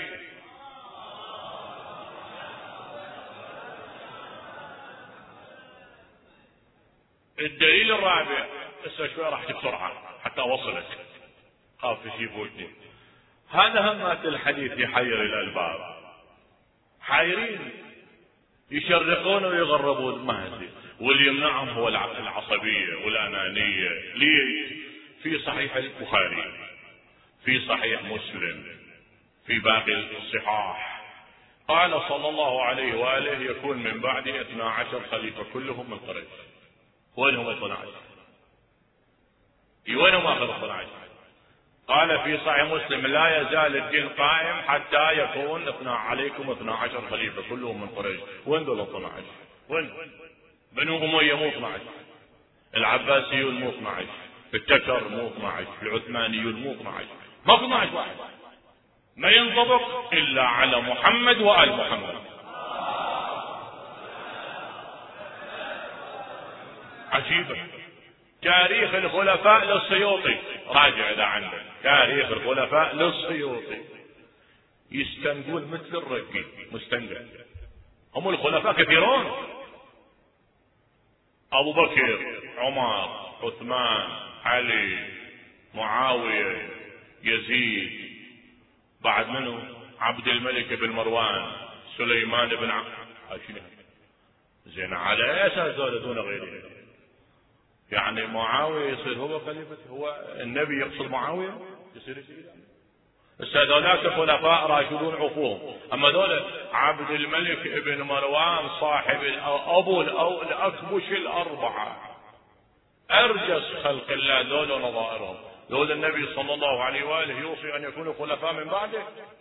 الدليل الرابع، هسه شوي راح بسرعة حتى أوصلك، خاف شي يفوتني. هذا همات الحديث يحير الألباب، حايرين يشرقون ويغربون المهدي، واللي يمنعهم هو العصبية والأنانية. ليش؟ في صحيح البخاري، في صحيح مسلم، في باقي الصحاح، قال صلى الله عليه وآله يكون من بعده 12 خليفة كلهم من قريش. وينهم 12؟ وينهم آخر 12؟ قال في صحيح مسلم لا يزال الدين قائم حتى يكون عليكم 12 خليفة كلهم من قريش. وين دول 12؟ وين؟ بنو أمية مو 12، العباسيون مو 12، التتر مو 12، العثمانيون مو 12، ما 12 واحد ما ينطبق إلا على محمد وآل محمد. عجيبة. تاريخ الخلفاء للسيوطي، راجع إذا عندك تاريخ الخلفاء للسيوطي، يستنقون مثل الرقي مستنقل. هم الخلفاء كثيرون، أبو بكر، عمر، عثمان، علي، معاوية، يزيد، بعد منه عبد الملك بن مروان، سليمان بن زين على اساس ذولا دون غيره. يعني معاوية يصير هو خليفة، هو النبي يقصد معاوية يصير هذولاك خلفاء راشدون عفوهم. اما ذولا عبد الملك بن مروان صاحب ابو الاكبش الاربعة، ارجس خلق الله، ذولا نظائرهم، ذولا النبي صلى الله عليه واله يوصي ان يكونوا خلفاء من بعده.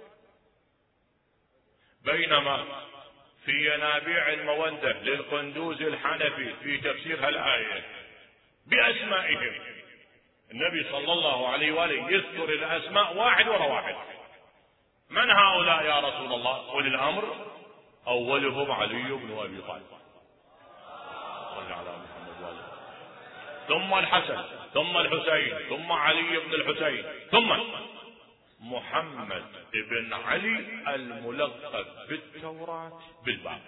بينما في ينابيع المودة للقندوز الحنفي في تفسير هالآية بأسمائهم، النبي صلى الله عليه وآله يذكر الأسماء واحد ورا واحد. من هؤلاء يا رسول الله؟ أولي الأمر، أولهم علي بن أبي طالب صلى على محمد وآله، ثم الحسن، ثم الحسين، ثم علي بن الحسين، ثم محمد بن علي الملقب بالتوراة بالباقر.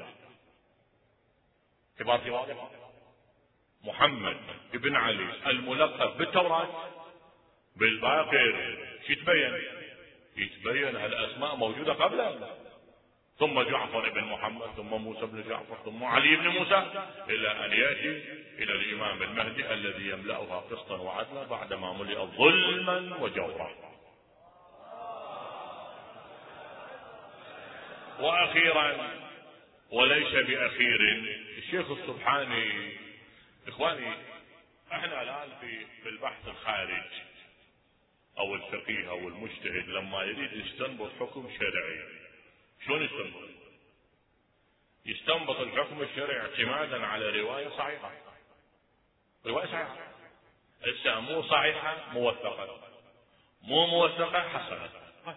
كبار واضح؟ محمد بن علي الملقب بالتوراة بالباقر. شو يتبين؟ يتبين هالاسماء موجودة قبله، ثم جعفر بن محمد، ثم موسى بن جعفر، ثم علي بن موسى، الى ان ياتي الى الامام المهدي الذي يملأها قسطا وعدلا بعدما ملئ ظلما وجورا. واخيرا وليس باخير، الشيخ السبحاني. اخواني احنا الان في البحث الخارج او الفقيه او المجتهد لما يريد يستنبط حكم شرعي، شلون يستنبط؟ يستنبط الحكم الشرعي اعتمادا على رواية صحيحة. رواية صحيحة، هسه مو صحيحة موثقة، مو موثقة حسنة.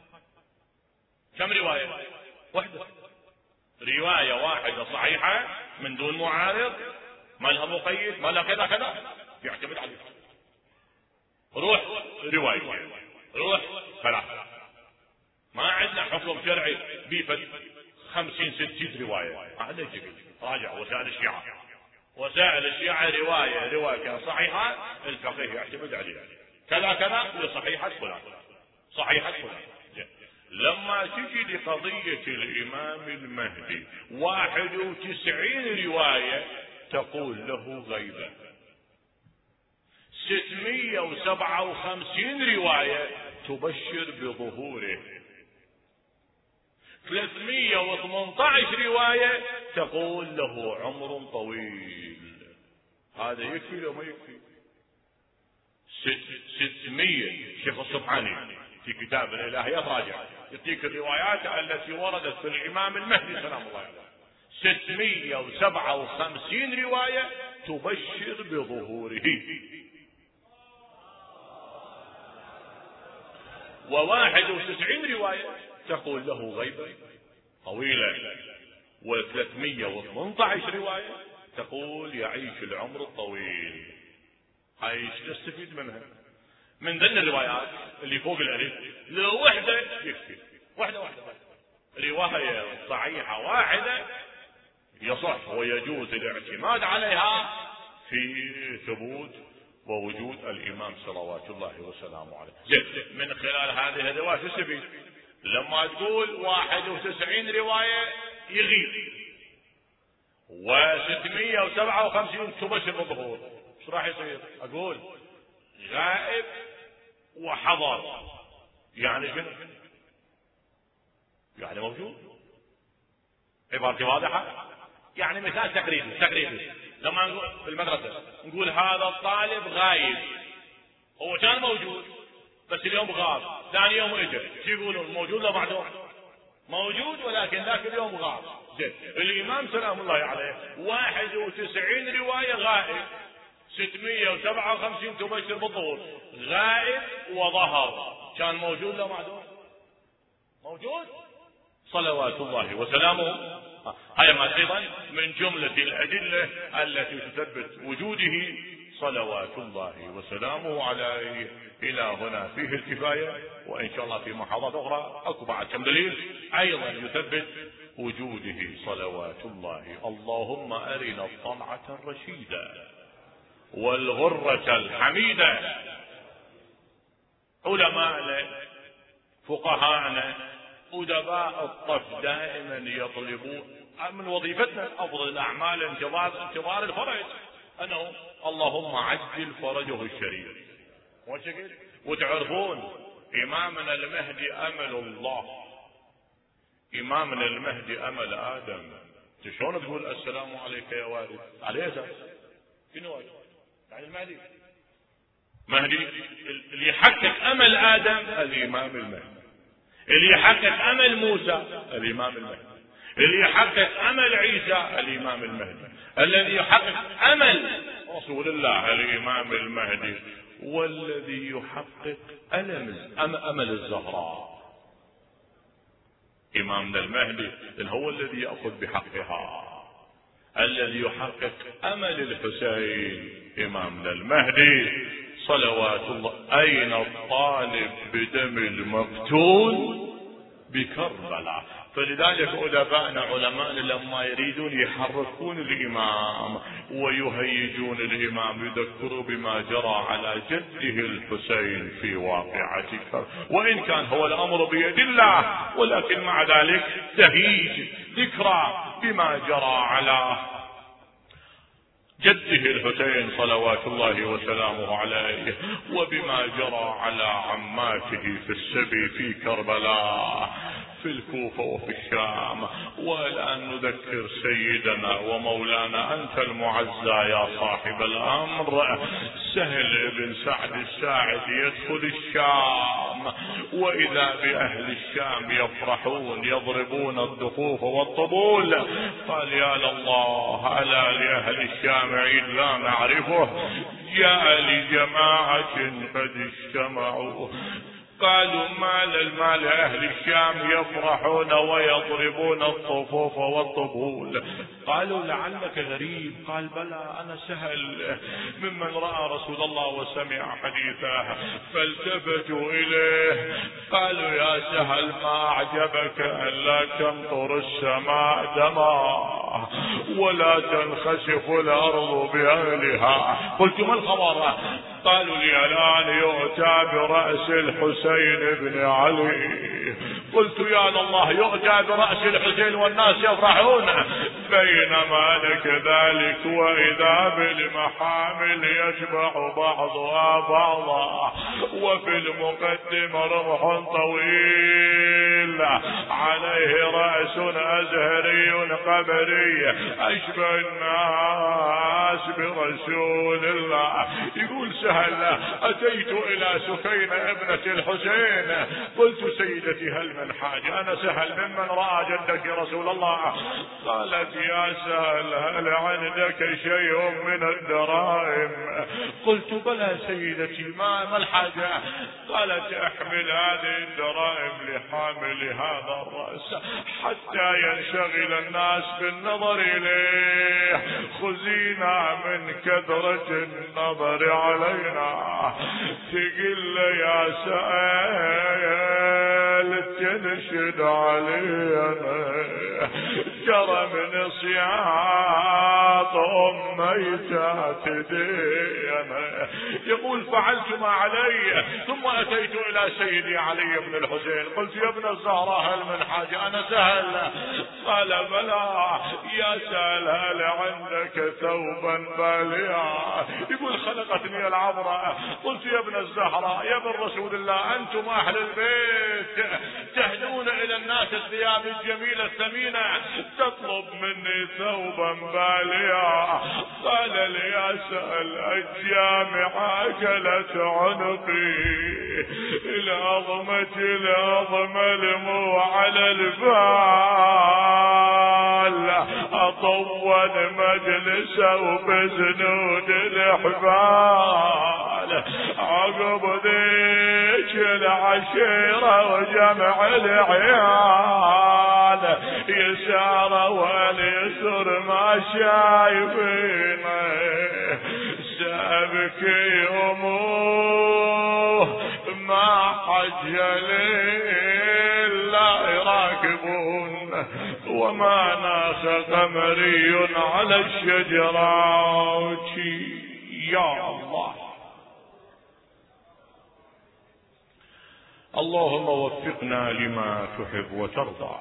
كم رواية؟ واحدة. رواية واحدة صحيحة من دون معارض، ما لها مقيد، ما لها كذا كذا، يعتمد عليها. روح رواية، روح ثلاثة، ما عندنا حكم شرعي بيفت 50 60 رواية. هذا جميل. راجع وسائل الشيعة، وسائل الشيعة رواية كان صحيحة الفقيه يعتمد عليها، كذا كذا لصحيحة فلان، صحيحة فلان. لما تجي لقضية الإمام المهدي 91 رواية تقول له غيبة، 657 رواية تبشر بظهوره، 318 رواية تقول له عمر طويل. هذا يكفي لو ما يكفي؟ 600. الشيخ السبحاني في كتاب الإلهيات راجع يعطيك الروايات التي وردت في الإمام المهدي سلام الله عليه، 657 رواية تبشر بظهوره، و91 رواية تقول له غيبة طويلة، و318 رواية تقول يعيش العمر الطويل. هاي ايش نستفيد منها؟ من ذن الروايات اللي فوق الالف لو وحده يكفي، واحده روايه صحيحه واحده يصح ويجوز الاعتماد عليها في ثبوت ووجود الامام صلوات الله وسلامه عليه. من خلال هذه الروايه تستفيد لما تقول 91 روايه يغيب و657 تبشر بالظهور، ايش راح يصير؟ اقول غائب وحضر، يعني شنو؟ يعني موجود. عبارتي واضحه؟ يعني مثال تقريبي لما نقول في المدرسه نقول هذا الطالب غايب، هو كان موجود بس اليوم غاب، ثاني يوم اجى، شو يقولون؟ موجود لو بعده موجود ولكن ذاك اليوم غاب. زين، الامام سلام الله عليه 91 روايه غائب، 657 تبشر بالظهور، غائب وظهر، كان موجود لو بعده موجود صلوات الله وسلامه. هاي ما ايضا من جمله الادله التي تثبت وجوده صلوات الله وسلامه عليه. الى هنا فيه الكفايه، وان شاء الله في محاضرات اخرى اكو بعد كم دليل ايضا يثبت وجوده صلوات الله. اللهم ارنا الطلعه الرشيده والغره الحميده. علماءنا فقهاءنا أدباء الطف دائما يطلبون من وظيفتنا أفضل الأعمال انتظار الفرج، أنه اللهم عجل فرجه الشريف. وتعرفون إمامنا المهدي أمل الله، إمامنا المهدي أمل آدم. شلون تقول السلام عليك يا وارث؟ عليه أساس شنو يعني المهدي؟ مهدي اللي يحقق أمل آدم الإمام المهدي، اللي يحقق امل موسى الامام المهدي، اللي يحقق امل عيسى الامام المهدي، الذي يحقق امل رسول الله الامام المهدي، والذي يحقق امل الزهراء امامنا المهدي هو الذي ياخذ بحقها، الذي يحقق امل الحسين امامنا المهدي صلوات الله. اين الطالب بدم المقتول بكربلاء؟ فلذلك أدبائنا علماء لما يريدون يحركون الإمام ويهيجون الإمام يذكروا بما جرى على جده الحسين في واقعة كربلاء، وإن كان هو الأمر بيد الله، ولكن مع ذلك تهيج ذكرى بما جرى على جده الحسين صلوات الله وسلامه عليه، وبما جرى على عماته في السبي في كربلاء في الكوفة وفي الشام. والآن نذكر سيدنا ومولانا أنت المعزى يا صاحب الأمر سهل بن سعد الساعد يدخل الشام، وإذا بأهل الشام يفرحون يضربون الدفوف والطبول. قال يا لله ألا لأهل الشام عيد لا نعرفه، جاء لجماعة قد اجتمعوا. قالوا مال أهل الشام يفرحون ويضربون الطفوف والطبول. قالوا لعلك غريب. قال بلى أنا سهل ممن رأى رسول الله وسمع حديثه. فالتفتوا إليه قالوا يا سهل ما أعجبك أن لا تمطر السماء دما ولا تنخسف الأرض بأهلها؟ قلت ما الخبر؟ قالوا لي الآن يؤتى برأس الحسين بن علي. قلت يا الله يؤتى برأس الحسين والناس يفرحون، بينما لك ذلك وإذا بالمحامل يشبع بعضها بعضا، وفي المقدمة رمح طويل عليه رأس أزهري قبري أشبه الناس برسول الله. يقول سهل أتيت إلى سكينة ابنة الحسين قلت سيدتي هل من حاجة؟ أنا سهل ممن رأى جدك يا رسول الله. قالت يا سهل هل عندك شيء من الدراهم؟ قلت بلى سيدتي ما الحاجة؟ قالت احمل هذه الدراهم لحامل هذا الرأس حتى ينشغل الناس بالنظر إليه، خزينا من كثرة النظر علينا. تقل يا سائل تنشد علينا جرى من صياط ميتات دينا. يقول فعلت ما علي ثم أتيت إلى سيدي علي بن الحسين قلت يا ابن الزهراء هل من حاجة؟ أنا سهل. قال بلى يا سهل هل عندك ثوبا باليا؟ يقول خلقتني العبرة. قلت يا ابن الزهراء يا ابن رسول الله أنتم أهل البيت تهدون إلى الناس الثياب الجميلة الثمينة تطلب مني ثوبا باليا. قال لي يا سهل الجامعة أكلت عنقي العظمة المو على البال أطول مجلسه وبزنود الحبال عقب ذيك العشيرة وجمع العيال يسار واليسر ما شايفينه سابكي أموه ما حجلي لا يراكبون وما ناس قمري على الشجرات. يا الله اللهم وفقنا لما تحب وترضى.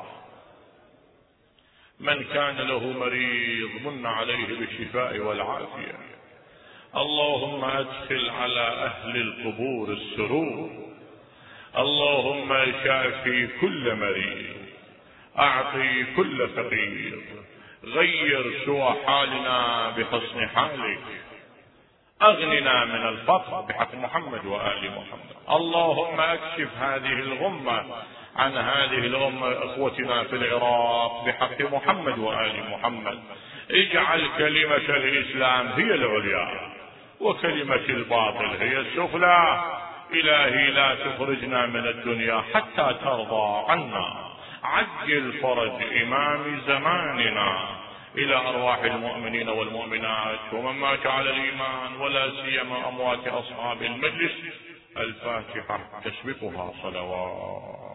من كان له مريض من عليه بالشفاء والعافية. اللهم ادخل على أهل القبور السرور. اللهم شافي كل مريض، أعطي كل فقير، غير سوء حالنا بحسن حالك، أغننا من الفقر بحق محمد وآل محمد. اللهم اكشف هذه الغمة عن هذه الأمة أخوتنا في العراق بحق محمد وآل محمد. اجعل كلمة الإسلام هي العليا وكلمة الباطل هي السفلى. إلهي لا تخرجنا من الدنيا حتى ترضى عنا. عجل فرج إمام زماننا إلى أرواح المؤمنين والمؤمنات ومن مات على الإيمان ولا سيما أموات أصحاب المجلس. الفاتحة تسبقها صلوات.